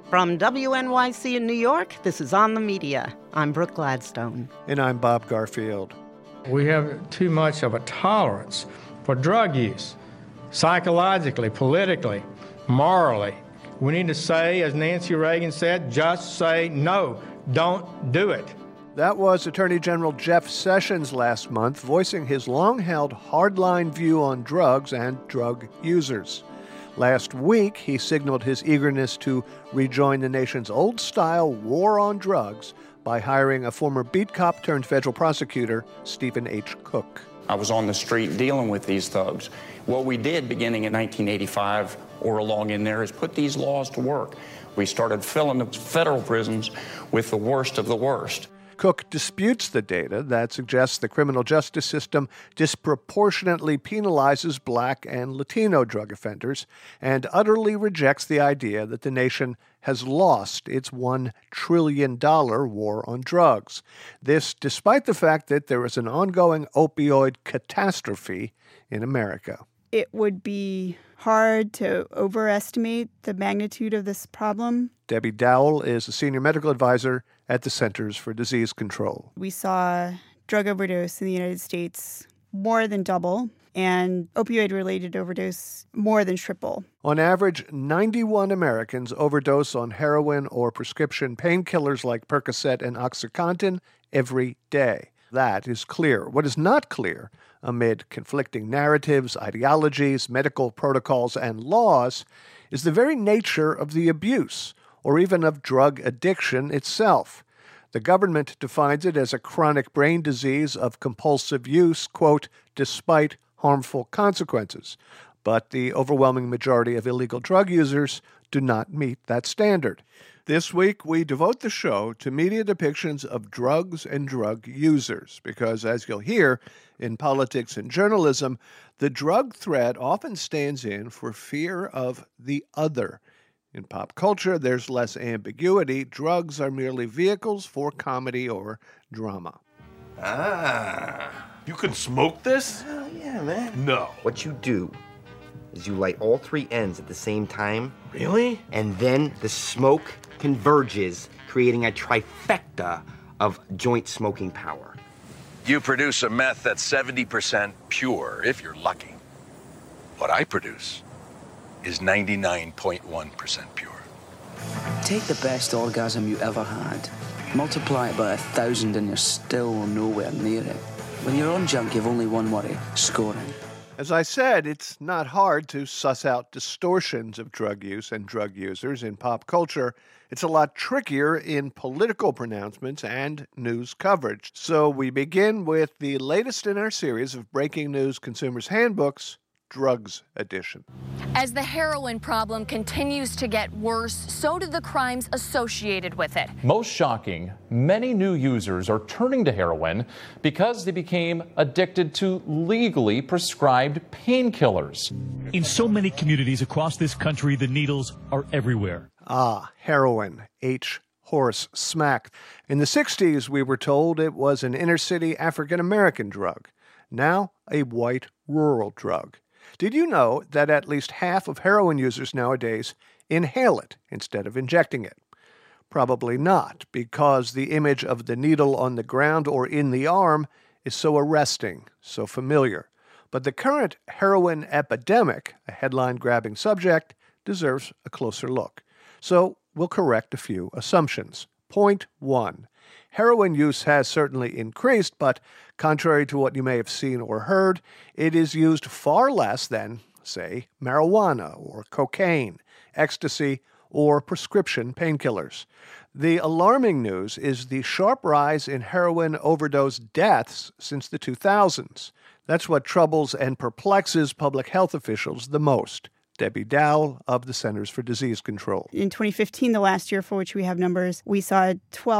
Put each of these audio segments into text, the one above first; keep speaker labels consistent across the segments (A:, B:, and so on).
A: From WNYC in New York, this is On the Media. I'm Brooke Gladstone.
B: And I'm Bob Garfield.
C: We have too much of a tolerance for drug use, psychologically, politically, morally. We need to say, as Nancy Reagan said, just say no, don't do it.
B: That was Attorney General Jeff Sessions last month, voicing his long-held hardline view on drugs and drug users. Last week, he signaled his eagerness to rejoin the nation's old-style war on drugs by hiring a former beat cop turned federal prosecutor, Stephen H. Cook.
D: I was on the street dealing with these thugs. What we did beginning in 1985 or along in there is put these laws to work. We started filling the federal prisons with the worst of the worst.
B: Cook disputes the data that suggests the criminal justice system disproportionately penalizes Black and Latino drug offenders and utterly rejects the idea that the nation has lost its $1 trillion war on drugs. This despite the fact that there is an ongoing opioid catastrophe in America.
E: It would be hard to overestimate the magnitude of this problem.
B: Debbie Dowell is a senior medical advisor at the Centers for Disease Control.
E: We saw drug overdose in the United States more than double, and opioid-related overdose more than triple.
B: On average, 91 Americans overdose on heroin or prescription painkillers like Percocet and OxyContin every day. That is clear. What is not clear, amid conflicting narratives, ideologies, medical protocols, and laws, is the very nature of the abuse, or even of drug addiction itself. The government defines it as a chronic brain disease of compulsive use, quote, despite harmful consequences. But the overwhelming majority of illegal drug users do not meet that standard. This week, we devote the show to media depictions of drugs and drug users, because as you'll hear, in politics and journalism, the drug threat often stands in for fear of the other. In pop culture, there's less ambiguity. Drugs are merely vehicles for comedy or drama.
F: Ah, you can smoke this?
G: Oh, yeah, man.
F: No.
G: What you do is you light all three ends at the same time.
F: Really?
G: And then the smoke converges, creating a trifecta of joint smoking power.
H: You produce a meth that's 70% pure, if you're lucky. What I produce is 99.1% pure.
I: Take the best orgasm you ever had, multiply it by 1,000 and you're still nowhere near it. When you're on junk, you've only one worry, scoring.
B: As I said, it's not hard to suss out distortions of drug use and drug users in pop culture. It's a lot trickier in political pronouncements and news coverage. So we begin with the latest in our series of Breaking News Consumers Handbooks, Drugs Edition.
J: As the heroin problem continues to get worse, so do the crimes associated with it.
K: Most shocking, many new users are turning to heroin because they became addicted to legally prescribed painkillers.
L: In so many communities across this country, the needles are everywhere.
B: Heroin. H. Horace Smack. In the 60s, we were told it was an inner-city African-American drug. Now, a white rural drug. Did you know that at least half of heroin users nowadays inhale it instead of injecting it? Probably not, because the image of the needle on the ground or in the arm is so arresting, so familiar. But the current heroin epidemic, a headline-grabbing subject, deserves a closer look. So we'll correct a few assumptions. Point 1. Heroin use has certainly increased, but contrary to what you may have seen or heard, it is used far less than, say, marijuana or cocaine, ecstasy, or prescription painkillers. The alarming news is the sharp rise in heroin overdose deaths since the 2000s. That's what troubles and perplexes public health officials the most. Debbie Dowell of the Centers for Disease Control.
E: In 2015, the last year for which we have numbers, we saw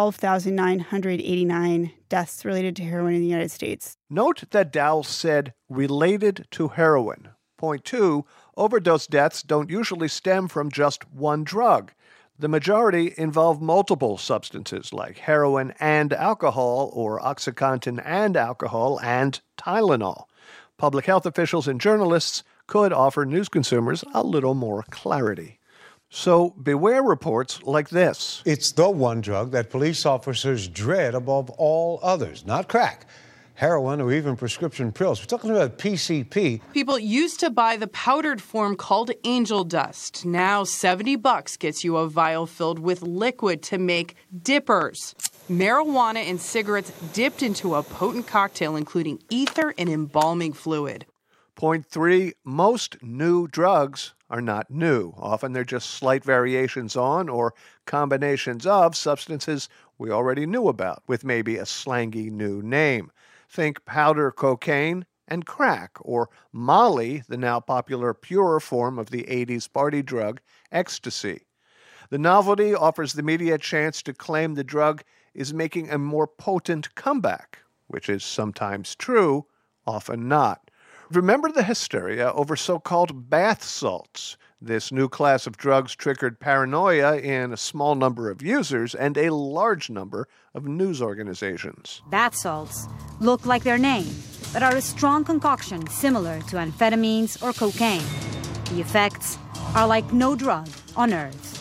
E: 12,989 deaths related to heroin in the United States.
B: Note that Dowell said related to heroin. Point 2, overdose deaths don't usually stem from just one drug. The majority involve multiple substances like heroin and alcohol, or OxyContin and alcohol and Tylenol. Public health officials and journalists could offer news consumers a little more clarity. So beware reports like this.
M: It's the one drug that police officers dread above all others, not crack, heroin, or even prescription pills. We're talking about PCP.
N: People used to buy the powdered form called angel dust. Now $70 gets you a vial filled with liquid to make dippers. Marijuana and cigarettes dipped into a potent cocktail, including ether and embalming fluid.
B: Point 3, most new drugs are not new. Often they're just slight variations on or combinations of substances we already knew about, with maybe a slangy new name. Think powder cocaine and crack, or Molly, the now popular purer form of the 80s party drug, ecstasy. The novelty offers the media a chance to claim the drug is making a more potent comeback, which is sometimes true, often not. Remember the hysteria over so-called bath salts. This new class of drugs triggered paranoia in a small number of users and a large number of news organizations.
O: Bath salts look like their name, but are a strong concoction similar to amphetamines or cocaine. The effects are like no drug on earth.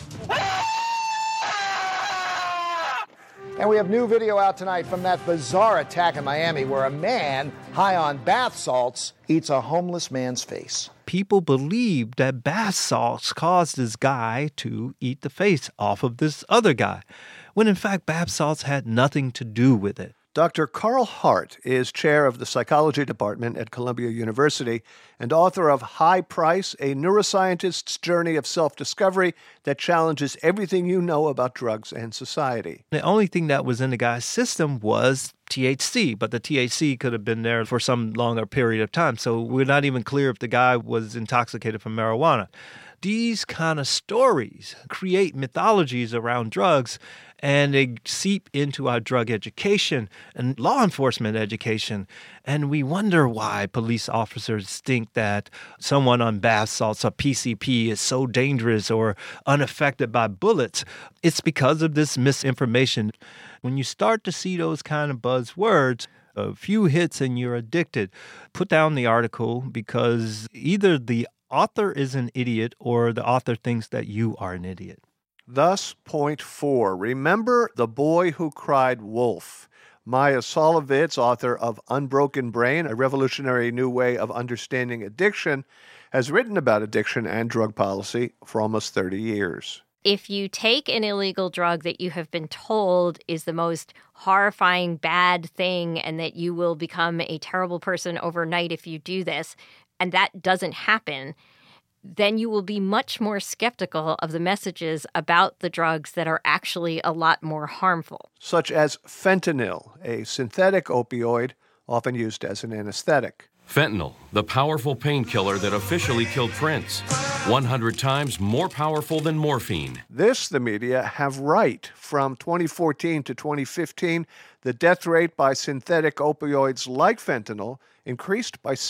P: And we have new video out tonight from that bizarre attack in Miami where a man high on bath salts eats a homeless man's face.
Q: People believed that bath salts caused this guy to eat the face off of this other guy, when in fact bath salts had nothing to do with it.
B: Dr. Carl Hart is chair of the psychology department at Columbia University and author of High Price, a neuroscientist's journey of self-discovery that challenges everything you know about drugs and society.
Q: The only thing that was in the guy's system was THC, but the THC could have been there for some longer period of time, so we're not even clear if the guy was intoxicated from marijuana. These kind of stories create mythologies around drugs, and they seep into our drug education and law enforcement education. And we wonder why police officers think that someone on bath salts or PCP is so dangerous or unaffected by bullets. It's because of this misinformation. When you start to see those kind of buzzwords, a few hits and you're addicted, put down the article, because either the author is an idiot or the author thinks that you are an idiot.
B: Thus, point 4, remember the boy who cried wolf. Maya Solovitz, author of Unbroken Brain, a revolutionary new way of understanding addiction, has written about addiction and drug policy for almost 30 years.
R: If you take an illegal drug that you have been told is the most horrifying bad thing and that you will become a terrible person overnight if you do this, and that doesn't happen, then you will be much more skeptical of the messages about the drugs that are actually a lot more harmful.
B: Such as fentanyl, a synthetic opioid often used as an anesthetic.
S: Fentanyl, the powerful painkiller that officially killed Prince. 100 times more powerful than morphine.
B: This, the media have right. From 2014 to 2015, the death rate by synthetic opioids like fentanyl increased by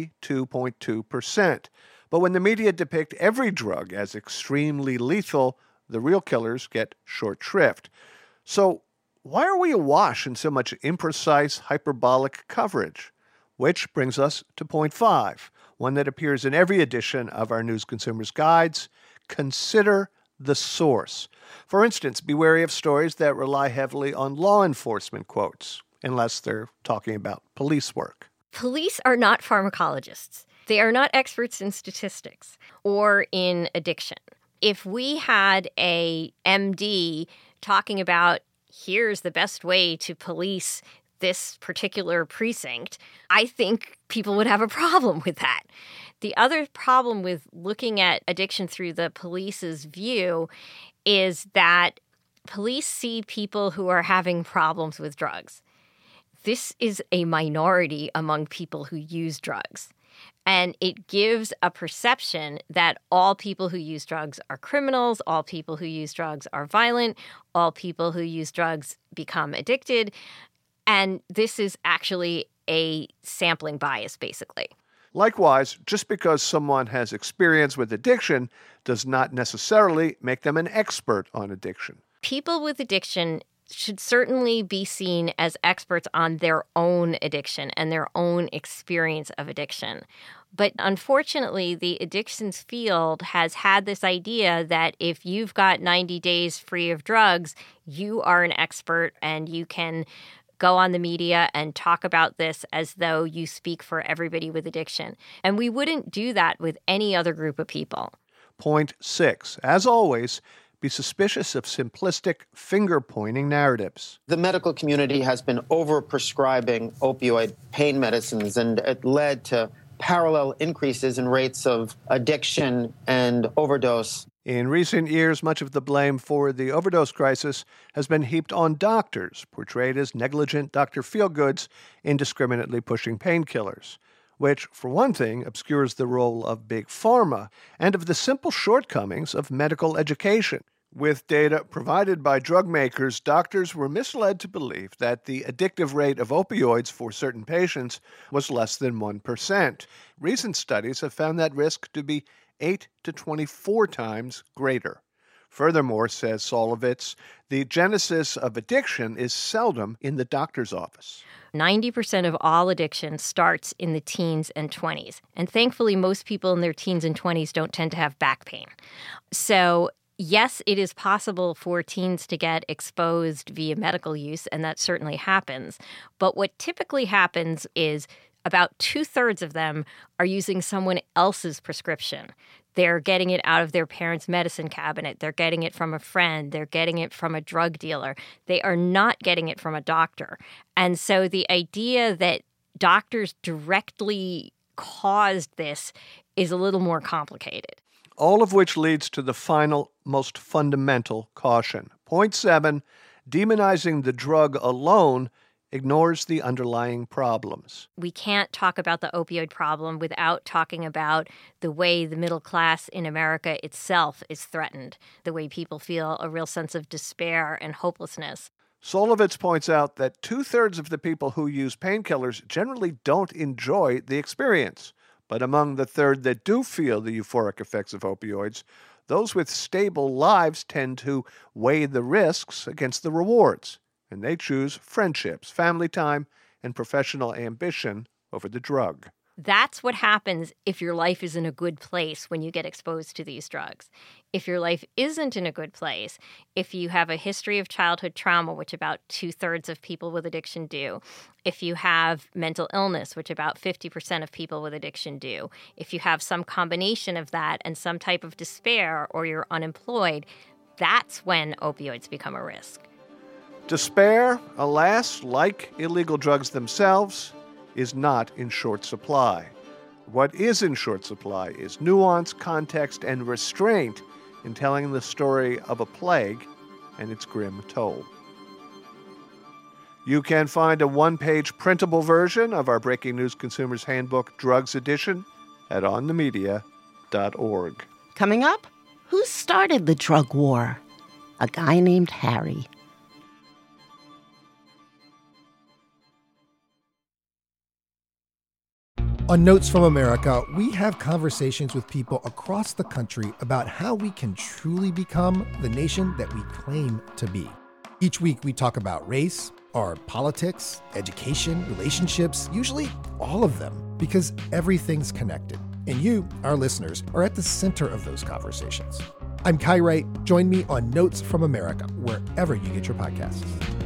B: 72.2%. But when the media depict every drug as extremely lethal, the real killers get short shrift. So why are we awash in so much imprecise, hyperbolic coverage? Which brings us to point 5, one that appears in every edition of our News Consumers Guides. Consider the source. For instance, be wary of stories that rely heavily on law enforcement quotes, unless they're talking about police work.
R: Police are not pharmacologists. They are not experts in statistics or in addiction. If we had a MD talking about here's the best way to police this particular precinct, I think people would have a problem with that. The other problem with looking at addiction through the police's view is that police see people who are having problems with drugs. This is a minority among people who use drugs. And it gives a perception that all people who use drugs are criminals, all people who use drugs are violent, all people who use drugs become addicted. And this is actually a sampling bias, basically.
B: Likewise, just because someone has experience with addiction does not necessarily make them an expert on addiction.
R: People with addiction should certainly be seen as experts on their own addiction and their own experience of addiction. But unfortunately, the addictions field has had this idea that if you've got 90 days free of drugs, you are an expert and you can go on the media and talk about this as though you speak for everybody with addiction. And we wouldn't do that with any other group of people.
B: Point 6. As always, be suspicious of simplistic finger-pointing narratives.
T: The medical community has been overprescribing opioid pain medicines, and it led to parallel increases in rates of addiction and overdose.
B: In recent years, much of the blame for the overdose crisis has been heaped on doctors, portrayed as negligent Dr. Feelgoods, indiscriminately pushing painkillers, which, for one thing, obscures the role of Big Pharma and of the simple shortcomings of medical education. With data provided by drug makers, doctors were misled to believe that the addictive rate of opioids for certain patients was less than 1%. Recent studies have found that risk to be 8 to 24 times greater. Furthermore, says Solovitz, the genesis of addiction is seldom in the doctor's office.
R: 90% of all addiction starts in the teens and 20s. And thankfully, most people in their teens and 20s don't tend to have back pain. So yes, it is possible for teens to get exposed via medical use, and that certainly happens. But what typically happens is about 2/3 of them are using someone else's prescription. They're getting it out of their parents' medicine cabinet. They're getting it from a friend. They're getting it from a drug dealer. They are not getting it from a doctor. And so the idea that doctors directly caused this is a little more complicated.
B: All of which leads to the final, most fundamental caution. Point 7, demonizing the drug alone ignores the underlying problems.
R: We can't talk about the opioid problem without talking about the way the middle class in America itself is threatened, the way people feel a real sense of despair and hopelessness.
B: Solovitz points out that 2/3 of the people who use painkillers generally don't enjoy the experience. But among the third that do feel the euphoric effects of opioids, those with stable lives tend to weigh the risks against the rewards, and they choose friendships, family time, and professional ambition over the drug.
R: That's what happens if your life is in a good place when you get exposed to these drugs. If your life isn't in a good place, if you have a history of childhood trauma, which about 2/3 of people with addiction do, if you have mental illness, which about 50% of people with addiction do, if you have some combination of that and some type of despair or you're unemployed, that's when opioids become a risk.
B: Despair, alas, like illegal drugs themselves, is not in short supply. What is in short supply is nuance, context, and restraint in telling the story of a plague and its grim toll. You can find a one-page printable version of our Breaking News Consumers Handbook Drugs Edition at onthemedia.org.
A: Coming up, who started the drug war? A guy named Harry.
U: On Notes from America, we have conversations with people across the country about how we can truly become the nation that we claim to be. Each week, we talk about race, our politics, education, relationships, usually all of them, because everything's connected. And you, our listeners, are at the center of those conversations. I'm Kai Wright. Join me on Notes from America, wherever you get your podcasts.